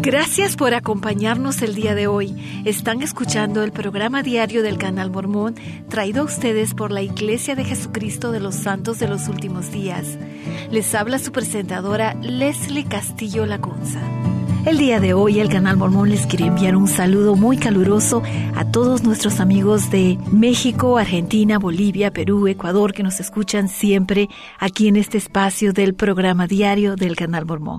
Gracias por acompañarnos el día de hoy. Están escuchando el programa diario del Canal Mormón, traído a ustedes por la Iglesia de Jesucristo de los Santos de los Últimos Días. Les habla su presentadora Leslie Castillo Lacunza. El día de hoy el Canal Mormón les quiere enviar un saludo muy caluroso a todos nuestros amigos de México, Argentina, Bolivia, Perú, Ecuador, que nos escuchan siempre aquí en este espacio del programa diario del Canal Mormón.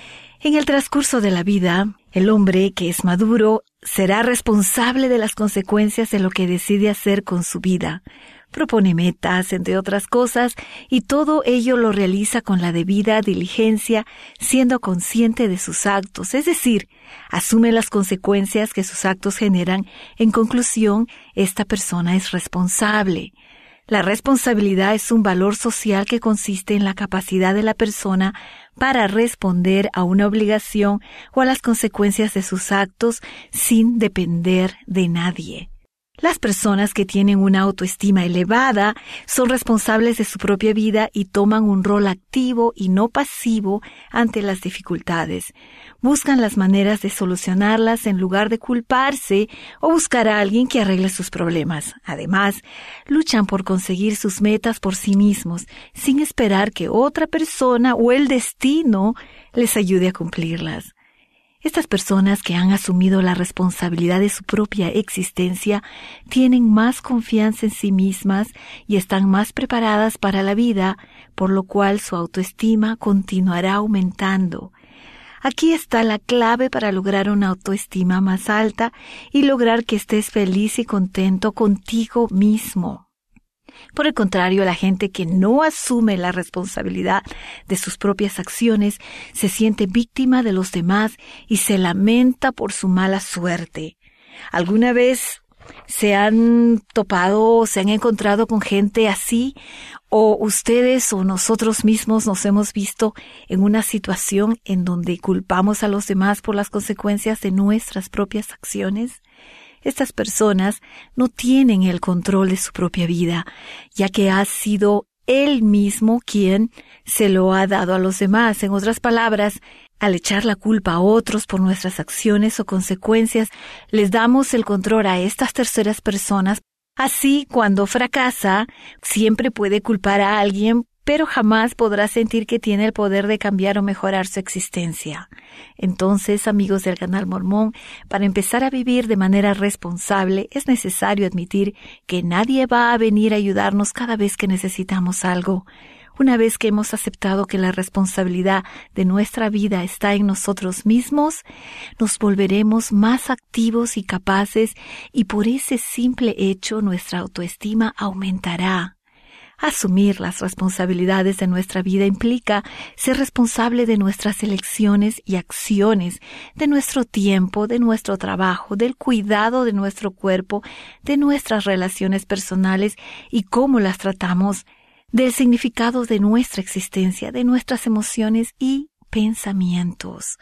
En el transcurso de la vida, el hombre que es maduro será responsable de las consecuencias de lo que decide hacer con su vida. Propone metas, entre otras cosas, y todo ello lo realiza con la debida diligencia, siendo consciente de sus actos, es decir, asume las consecuencias que sus actos generan. En conclusión, esta persona es responsable. La responsabilidad es un valor social que consiste en la capacidad de la persona para responder a una obligación o a las consecuencias de sus actos sin depender de nadie. Las personas que tienen una autoestima elevada son responsables de su propia vida y toman un rol activo y no pasivo ante las dificultades. Buscan las maneras de solucionarlas en lugar de culparse o buscar a alguien que arregle sus problemas. Además, luchan por conseguir sus metas por sí mismos, sin esperar que otra persona o el destino les ayude a cumplirlas. Estas personas que han asumido la responsabilidad de su propia existencia tienen más confianza en sí mismas y están más preparadas para la vida, por lo cual su autoestima continuará aumentando. Aquí está la clave para lograr una autoestima más alta y lograr que estés feliz y contento contigo mismo. Por el contrario, la gente que no asume la responsabilidad de sus propias acciones se siente víctima de los demás y se lamenta por su mala suerte. ¿Alguna vez se han topado o se han encontrado con gente así? ¿O ustedes o nosotros mismos nos hemos visto en una situación en donde culpamos a los demás por las consecuencias de nuestras propias acciones? Estas personas no tienen el control de su propia vida, ya que ha sido él mismo quien se lo ha dado a los demás. En otras palabras, al echar la culpa a otros por nuestras acciones o consecuencias, les damos el control a estas terceras personas. Así, cuando fracasa, siempre puede culpar a alguien, pero jamás podrá sentir que tiene el poder de cambiar o mejorar su existencia. Entonces, amigos del Canal Mormón, para empezar a vivir de manera responsable, es necesario admitir que nadie va a venir a ayudarnos cada vez que necesitamos algo. Una vez que hemos aceptado que la responsabilidad de nuestra vida está en nosotros mismos, nos volveremos más activos y capaces, y por ese simple hecho nuestra autoestima aumentará. Asumir las responsabilidades de nuestra vida implica ser responsable de nuestras elecciones y acciones, de nuestro tiempo, de nuestro trabajo, del cuidado de nuestro cuerpo, de nuestras relaciones personales y cómo las tratamos, del significado de nuestra existencia, de nuestras emociones y pensamientos.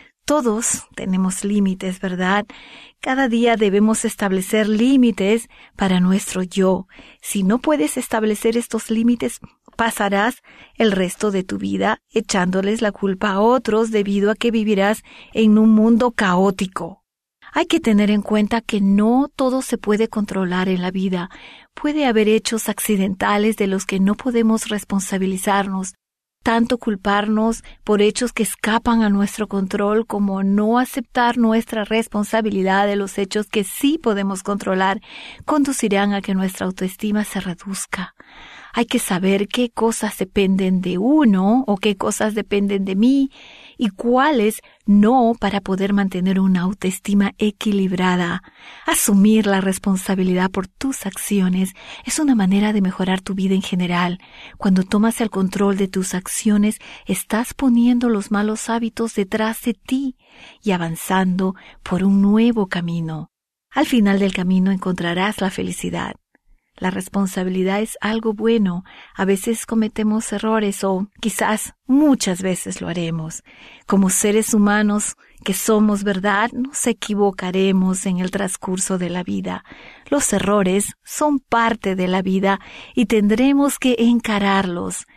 Todos tenemos límites, ¿verdad? Cada día debemos establecer límites para nuestro yo. Si no puedes establecer estos límites, pasarás el resto de tu vida echándoles la culpa a otros debido a que vivirás en un mundo caótico. Hay que tener en cuenta que no todo se puede controlar en la vida. Puede haber hechos accidentales de los que no podemos responsabilizarnos. Tanto culparnos por hechos que escapan a nuestro control como no aceptar nuestra responsabilidad de los hechos que sí podemos controlar conducirán a que nuestra autoestima se reduzca. Hay que saber qué cosas dependen de uno o qué cosas dependen de mí y cuáles no, para poder mantener una autoestima equilibrada. Asumir la responsabilidad por tus acciones es una manera de mejorar tu vida en general. Cuando tomas el control de tus acciones, estás poniendo los malos hábitos detrás de ti y avanzando por un nuevo camino. Al final del camino encontrarás la felicidad. La responsabilidad es algo bueno. A veces cometemos errores o quizás muchas veces lo haremos. Como seres humanos que somos, ¿verdad? Nos equivocaremos en el transcurso de la vida. Los errores son parte de la vida y tendremos que encararlos.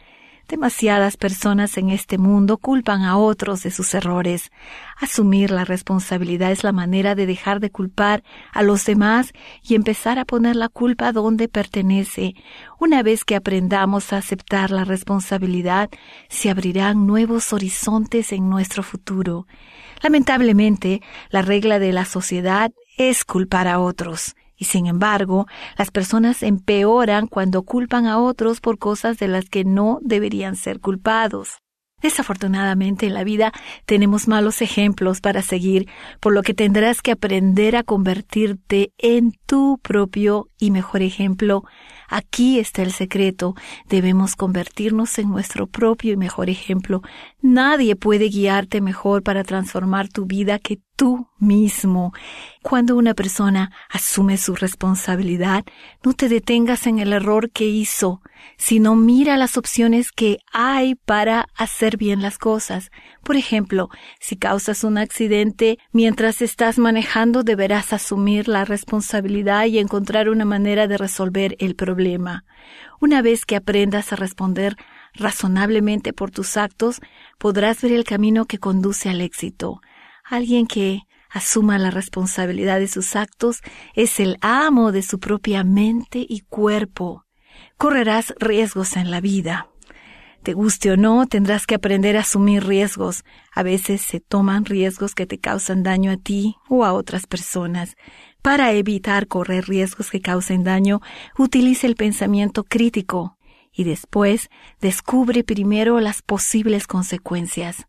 Demasiadas personas en este mundo culpan a otros de sus errores. Asumir la responsabilidad es la manera de dejar de culpar a los demás y empezar a poner la culpa donde pertenece. Una vez que aprendamos a aceptar la responsabilidad, se abrirán nuevos horizontes en nuestro futuro. Lamentablemente, la regla de la sociedad es culpar a otros. Y sin embargo, las personas empeoran cuando culpan a otros por cosas de las que no deberían ser culpados. Desafortunadamente en la vida tenemos malos ejemplos para seguir, por lo que tendrás que aprender a convertirte en tu propio y mejor ejemplo. Aquí está el secreto. Debemos convertirnos en nuestro propio y mejor ejemplo. Nadie puede guiarte mejor para transformar tu vida que tú mismo. Cuando una persona asume su responsabilidad, no te detengas en el error que hizo, sino mira las opciones que hay para hacer bien las cosas. Por ejemplo, si causas un accidente mientras estás manejando, deberás asumir la responsabilidad y encontrar una manera de resolver el problema. Una vez que aprendas a responder razonablemente por tus actos, podrás ver el camino que conduce al éxito. Alguien que asuma la responsabilidad de sus actos es el amo de su propia mente y cuerpo. Correrás riesgos en la vida. Te guste o no, tendrás que aprender a asumir riesgos. A veces se toman riesgos que te causan daño a ti o a otras personas. Para evitar correr riesgos que causen daño, utiliza el pensamiento crítico y después descubre primero las posibles consecuencias.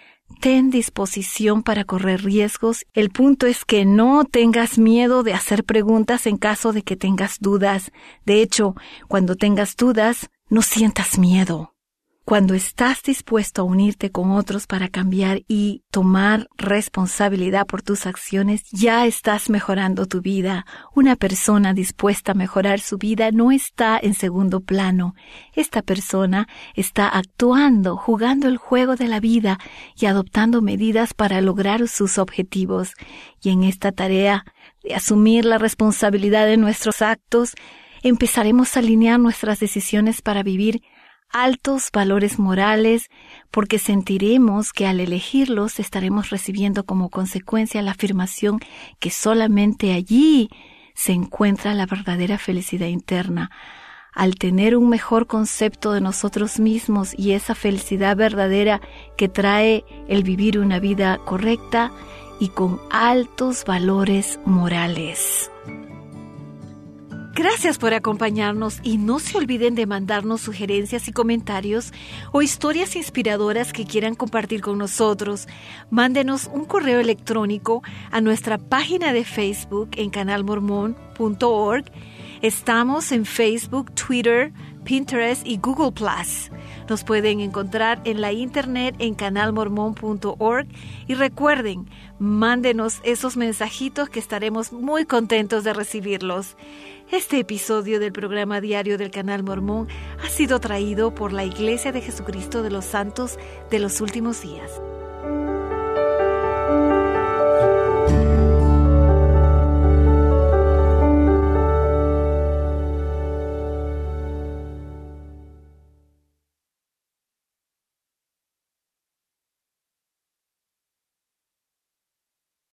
Ten disposición para correr riesgos. El punto es que no tengas miedo de hacer preguntas en caso de que tengas dudas. De hecho, cuando tengas dudas, no sientas miedo. Cuando estás dispuesto a unirte con otros para cambiar y tomar responsabilidad por tus acciones, ya estás mejorando tu vida. Una persona dispuesta a mejorar su vida no está en segundo plano. Esta persona está actuando, jugando el juego de la vida y adoptando medidas para lograr sus objetivos. Y en esta tarea de asumir la responsabilidad de nuestros actos, empezaremos a alinear nuestras decisiones para vivir altos valores morales, porque sentiremos que al elegirlos estaremos recibiendo como consecuencia la afirmación que solamente allí se encuentra la verdadera felicidad interna. Al tener un mejor concepto de nosotros mismos y esa felicidad verdadera que trae el vivir una vida correcta y con altos valores morales. Gracias por acompañarnos y no se olviden de mandarnos sugerencias y comentarios o historias inspiradoras que quieran compartir con nosotros. Mándenos un correo electrónico a nuestra página de Facebook en canalmormon.org. Estamos en Facebook, Twitter, Pinterest y Google+. Nos pueden encontrar en la internet en canalmormon.org y recuerden, mándenos esos mensajitos que estaremos muy contentos de recibirlos. Este episodio del programa diario del Canal Mormón ha sido traído por la Iglesia de Jesucristo de los Santos de los Últimos Días.